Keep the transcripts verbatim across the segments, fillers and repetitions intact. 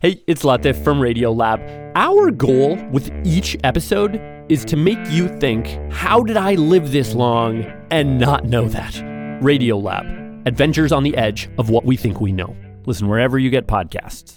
Hey, it's Latif from Radiolab. Our goal with each episode is to make you think, how did I live this long and not know that? Radiolab, adventures on the edge of what we think we know. Listen wherever you get podcasts.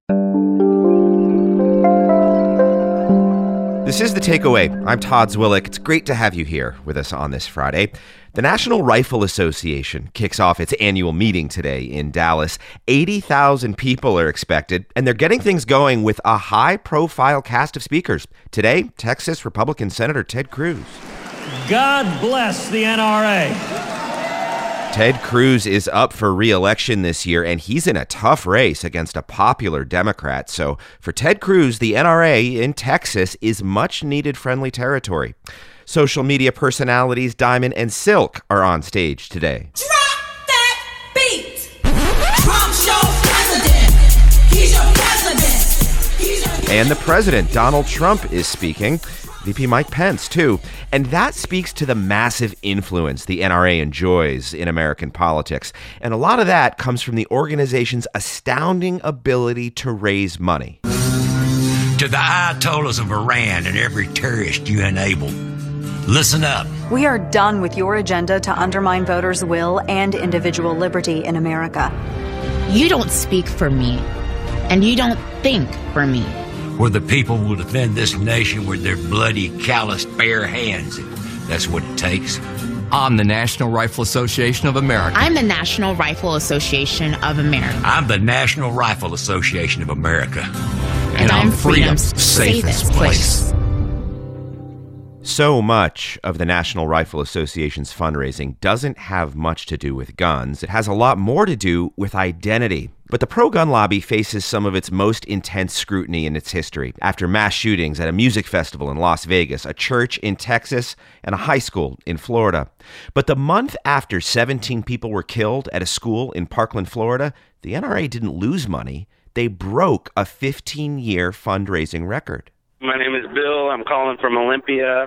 This is The Takeaway. I'm Todd Zwillich. It's great to have you here with us on this Friday. The National Rifle Association kicks off its annual meeting today in Dallas. eighty thousand people are expected, and they're getting things going with a high-profile cast of speakers. Today, Texas Republican Senator Ted Cruz. God bless the N R A. Ted Cruz is up for re-election this year, and he's in a tough race against a popular Democrat. So for Ted Cruz, the N R A in Texas is much-needed friendly territory. Social media personalities Diamond and Silk are on stage today. Drop that beat! Trump's your president! He's your president! He's your And the president, Donald Trump, is speaking. V P Mike Pence, too. And that speaks to the massive influence the N R A enjoys in American politics. And a lot of that comes from the organization's astounding ability to raise money. To the Ayatollahs of Iran and every terrorist you enable, listen up. We are done with your agenda to undermine voters' will and individual liberty in America. You don't speak for me, and you don't think for me. Where the people will defend this nation with their bloody, calloused, bare hands. That's what it takes. I'm the National Rifle Association of America. I'm the National Rifle Association of America. I'm the National Rifle Association of America. And, And I'm I'm freedom's freedom's safest safest place. place. So much of the National Rifle Association's fundraising doesn't have much to do with guns. It has a lot more to do with identity. But the pro-gun lobby faces some of its most intense scrutiny in its history after mass shootings at a music festival in Las Vegas, a church in Texas, and a high school in Florida. But the month after seventeen people were killed at a school in Parkland, Florida, the N R A didn't lose money. They broke a fifteen-year fundraising record. My name is Bill. I'm calling from Olympia,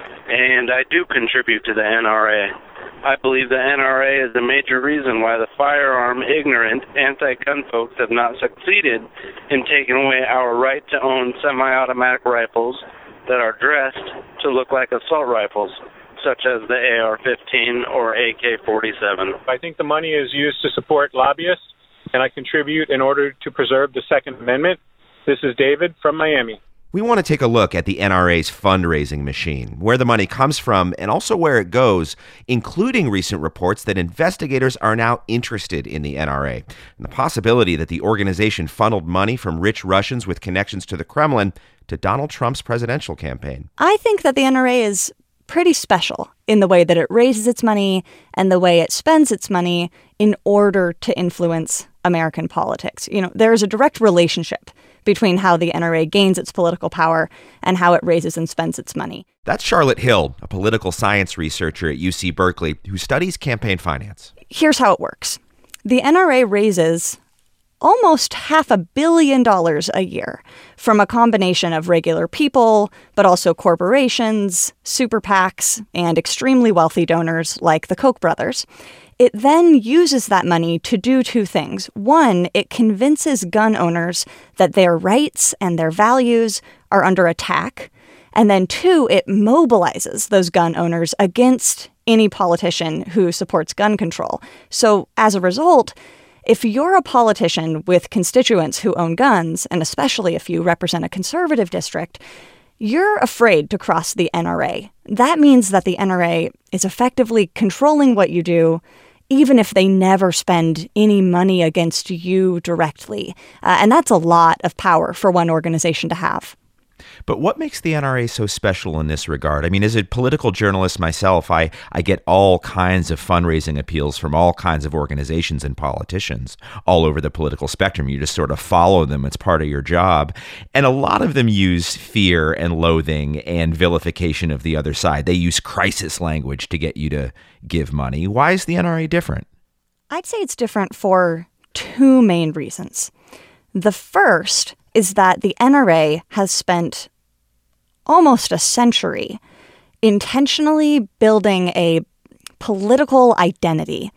and I do contribute to the N R A. I believe the N R A is a major reason why the firearm-ignorant anti-gun folks have not succeeded in taking away our right to own semi-automatic rifles that are dressed to look like assault rifles, such as the A R fifteen or A K forty-seven. I think the money is used to support lobbyists, and I contribute in order to preserve the Second Amendment. This is David from Miami. We want to take a look at the N R A's fundraising machine, where the money comes from, and also where it goes, including recent reports that investigators are now interested in the N R A, and the possibility that the organization funneled money from rich Russians with connections to the Kremlin to Donald Trump's presidential campaign. I think that the N R A is pretty special in the way that it raises its money and the way it spends its money in order to influence American politics. You know, there is a direct relationship between how the N R A gains its political power and how it raises and spends its money. That's Charlotte Hill, a political science researcher at U C Berkeley who studies campaign finance. Here's how it works. The N R A raises almost half a billion dollars a year from a combination of regular people, but also corporations, super PACs, and extremely wealthy donors like the Koch brothers. It then uses that money to do two things. One, it convinces gun owners that their rights and their values are under attack. And then two, it mobilizes those gun owners against any politician who supports gun control. So as a result, if you're a politician with constituents who own guns, and especially if you represent a conservative district, you're afraid to cross the N R A. That means that the N R A is effectively controlling what you do, even if they never spend any money against you directly. Uh, and that's a lot of power for one organization to have. But what makes the N R A so special in this regard? I mean, as a political journalist myself, I, I get all kinds of fundraising appeals from all kinds of organizations and politicians all over the political spectrum. You just sort of follow them. It's part of your job. And a lot of them use fear and loathing and vilification of the other side. They use crisis language to get you to give money. Why is the N R A different? I'd say it's different for two main reasons. The first is that the N R A has spent almost a century intentionally building a political identity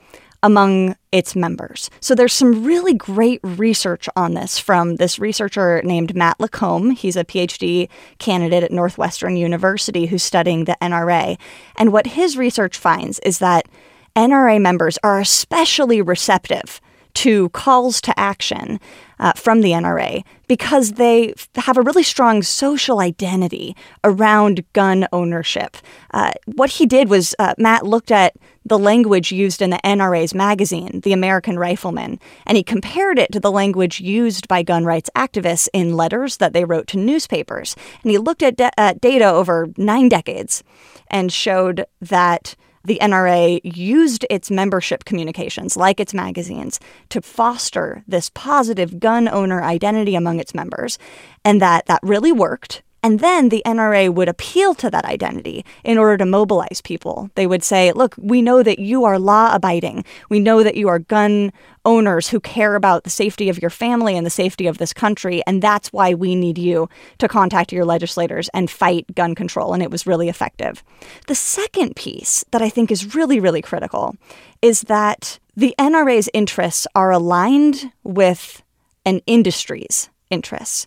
among its members. So there's some really great research on this from this researcher named Matt Lacombe. He's a P H D candidate at Northwestern University who's studying the N R A. And what his research finds is that N R A members are especially receptive to calls to action uh, from the N R A because they have a really strong social identity around gun ownership. Uh, what he did was uh, Matt looked at the language used in the N R A's magazine, The American Rifleman, and he compared it to the language used by gun rights activists in letters that they wrote to newspapers. And he looked at, de- at data over nine decades and showed that the N R A used its membership communications, like its magazines, to foster this positive gun owner identity among its members, and that that really worked. And then the N R A would appeal to that identity in order to mobilize people. They would say, look, we know that you are law-abiding. We know that you are gun owners who care about the safety of your family and the safety of this country, and that's why we need you to contact your legislators and fight gun control, and it was really effective. The second piece that I think is really, really critical is that the N R A's interests are aligned with an industry's interests.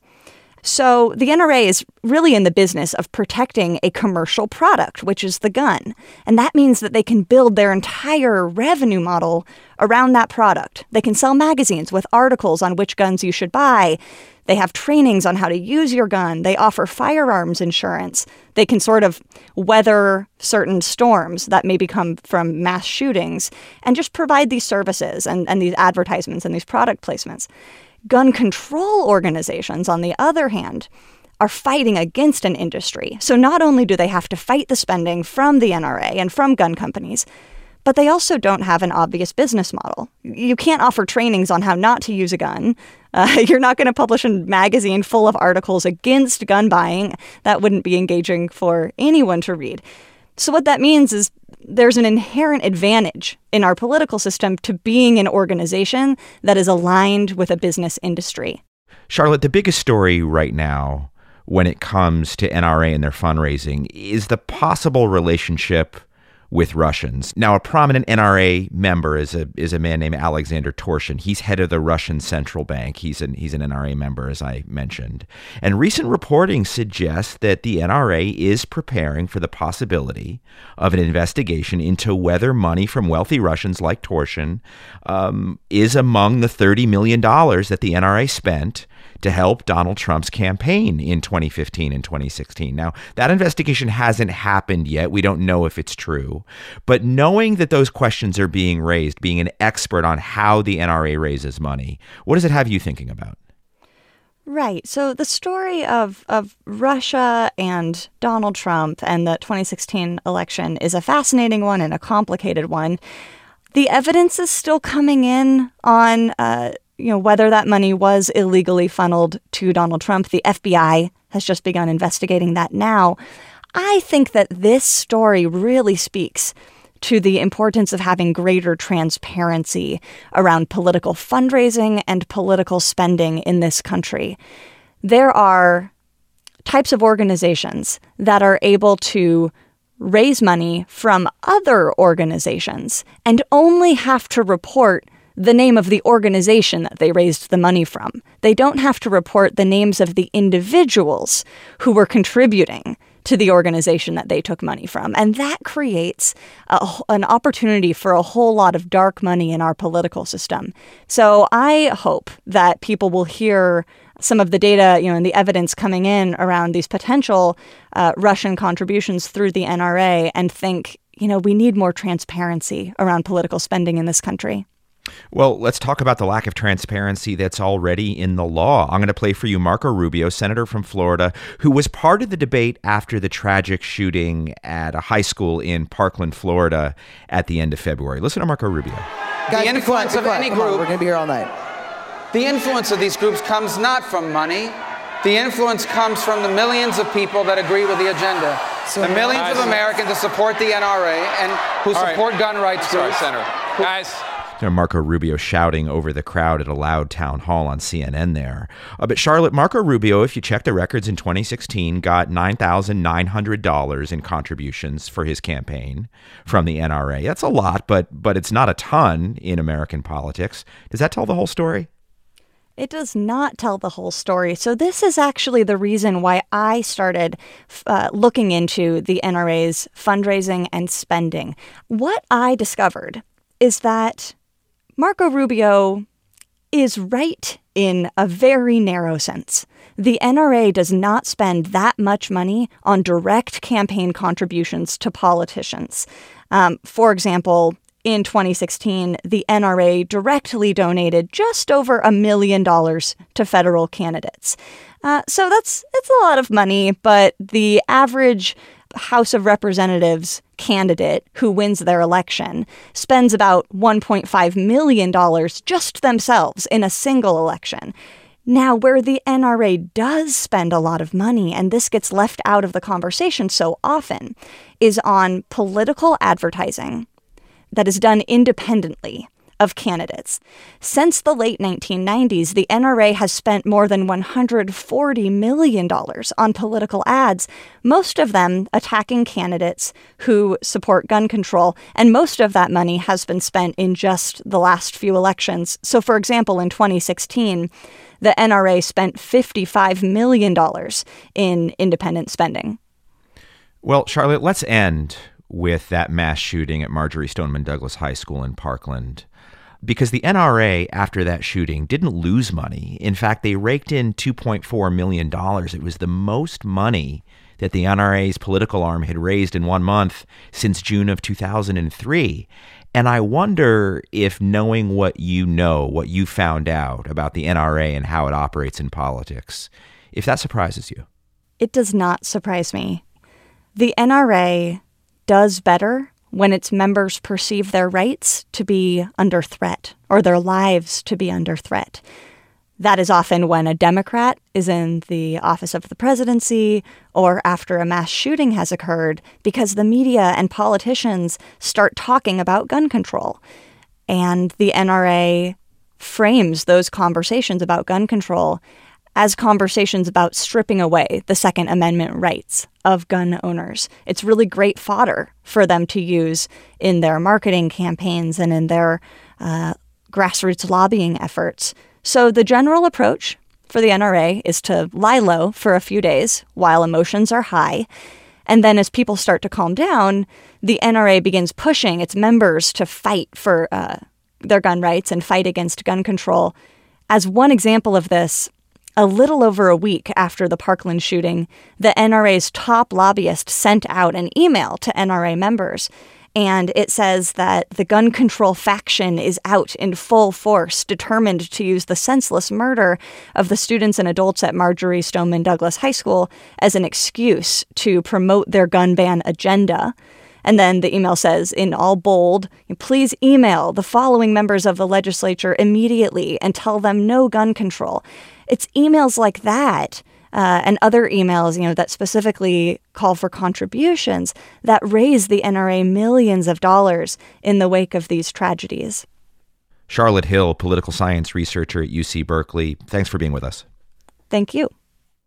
So the N R A is really in the business of protecting a commercial product, which is the gun. And that means that they can build their entire revenue model around that product. They can sell magazines with articles on which guns you should buy. They have trainings on how to use your gun. They offer firearms insurance. They can sort of weather certain storms that maybe come from mass shootings and just provide these services and, and these advertisements and these product placements. Gun control organizations, on the other hand, are fighting against an industry. So not only do they have to fight the spending from the N R A and from gun companies, but they also don't have an obvious business model. You can't offer trainings on how not to use a gun. Uh, you're not going to publish a magazine full of articles against gun buying. That wouldn't be engaging for anyone to read. So what that means is there's an inherent advantage in our political system to being an organization that is aligned with a business industry. Charlotte, the biggest story right now when it comes to N R A and their fundraising is the possible relationship with Russians. Now, a prominent N R A member is a is a man named Alexander Torshin. He's head of the Russian Central Bank. He's an he's an N R A member, as I mentioned. And recent reporting suggests that the N R A is preparing for the possibility of an investigation into whether money from wealthy Russians like Torshin um, is among the thirty million dollars that the N R A spent to help Donald Trump's campaign in twenty fifteen and twenty sixteen. Now, that investigation hasn't happened yet. We don't know if it's true. But knowing that those questions are being raised, being an expert on how the N R A raises money, what does it have you thinking about? Right. So the story of, of Russia and Donald Trump and the twenty sixteen election is a fascinating one and a complicated one. The evidence is still coming in on uh, you know, whether that money was illegally funneled to Donald Trump. The F B I has just begun investigating that now. I think that this story really speaks to the importance of having greater transparency around political fundraising and political spending in this country. There are types of organizations that are able to raise money from other organizations and only have to report the name of the organization that they raised the money from. They don't have to report the names of the individuals who were contributing to the organization that they took money from. And that creates a, an opportunity for a whole lot of dark money in our political system. So I hope that people will hear some of the data, you know, and the evidence coming in around these potential uh, Russian contributions through the N R A and think, you know, we need more transparency around political spending in this country. Well, let's talk about the lack of transparency that's already in the law. I'm going to play for you Marco Rubio, senator from Florida, who was part of the debate after the tragic shooting at a high school in Parkland, Florida at the end of February. Listen to Marco Rubio. The influence of any group, we're going to be here all night. The influence of these groups comes not from money. The influence comes from the millions of people that agree with the agenda. So the millions of Americans that support the N R A and who support gun rights Sorry, groups. Senator. Guys. You know, Marco Rubio shouting over the crowd at a loud town hall on C N N there. Uh, but Charlotte, Marco Rubio, if you check the records in twenty sixteen, got nine thousand nine hundred dollars in contributions for his campaign from the N R A. That's a lot, but but it's not a ton in American politics. Does that tell the whole story? It does not tell the whole story. So this is actually the reason why I started uh, looking into the N R A's fundraising and spending. What I discovered is that Marco Rubio is right in a very narrow sense. The N R A does not spend that much money on direct campaign contributions to politicians. Um, for example, in twenty sixteen, the N R A directly donated just over a million dollars to federal candidates. Uh, so that's it's a lot of money, but the average House of Representatives candidate who wins their election spends about one point five million dollars just themselves in a single election. Now, where the N R A does spend a lot of money, and this gets left out of the conversation so often, is on political advertising that is done independently of candidates. Since the late nineteen nineties, the N R A has spent more than one hundred forty million dollars on political ads, most of them attacking candidates who support gun control, and most of that money has been spent in just the last few elections. So, for example, in twenty sixteen, the N R A spent fifty-five million dollars in independent spending. Well, Charlotte, let's end with that mass shooting at Marjory Stoneman Douglas High School in Parkland. Because the N R A, after that shooting, didn't lose money. In fact, they raked in two point four million dollars. It was the most money that the N R A's political arm had raised in one month since June of two thousand three. And I wonder if, knowing what you know, what you found out about the N R A and how it operates in politics, if that surprises you. It does not surprise me. The N R A does better when its members perceive their rights to be under threat or their lives to be under threat. That is often when a Democrat is in the office of the presidency or after a mass shooting has occurred, because the media and politicians start talking about gun control. And the N R A frames those conversations about gun control as conversations about stripping away the Second Amendment rights of gun owners. It's really great fodder for them to use in their marketing campaigns and in their uh, grassroots lobbying efforts. So the general approach for the N R A is to lie low for a few days while emotions are high. And then as people start to calm down, the N R A begins pushing its members to fight for uh, their gun rights and fight against gun control. As one example of this, a little over a week after the Parkland shooting, the N R A's top lobbyist sent out an email to N R A members, and it says that the gun control faction is out in full force, determined to use the senseless murder of the students and adults at Marjory Stoneman Douglas High School as an excuse to promote their gun ban agenda. And then the email says, in all bold, please email the following members of the legislature immediately and tell them no gun control. It's emails like that uh, and other emails, you know, that specifically call for contributions that raise the N R A millions of dollars in the wake of these tragedies. Charlotte Hill, political science researcher at U C Berkeley, thanks for being with us. Thank you.